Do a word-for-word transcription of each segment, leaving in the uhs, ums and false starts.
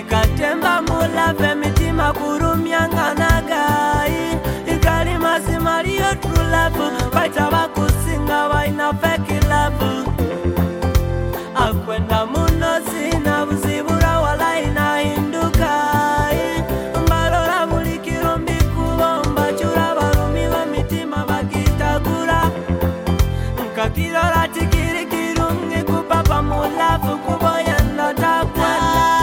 ikatemba mulave mitima kurumyanganagai ikali masimaliyo true love baita bakusinga baina fake love akwenda muno sina buzibura wala inahinduka mbalora buli kirombi kubomba chura barumi b'emitima bagitagura nkakirora tikiri kirumye kupapa mulavu kuboya ndotakwa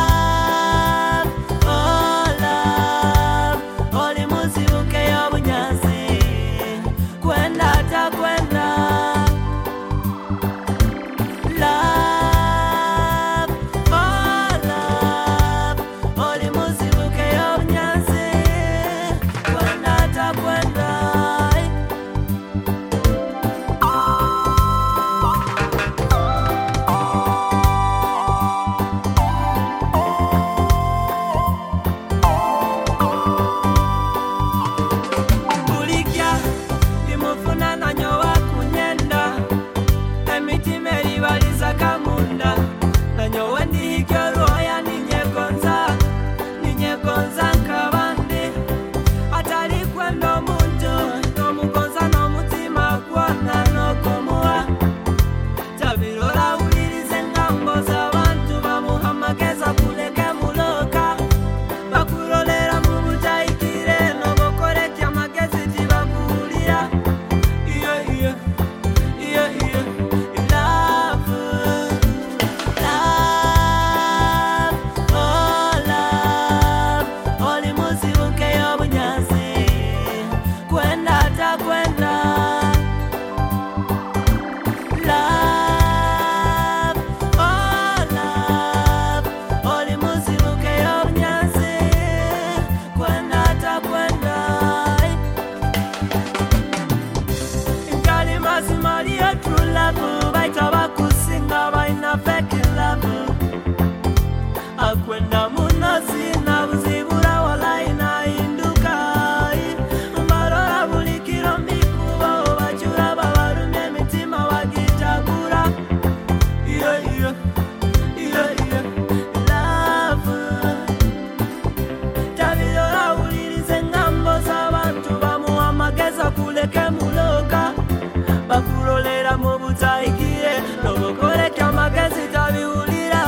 akwenda muno sina buzibura wala inahinduka mbalora buli kirombi kubo bachura babarumye emitima bagitagura iyo iyo iyo iyo love tabirora ulirize ngambo z'abantu bamuhamageza kuleke muloka bakurolera mu butayikire nobokoreka amagezi tabiwulira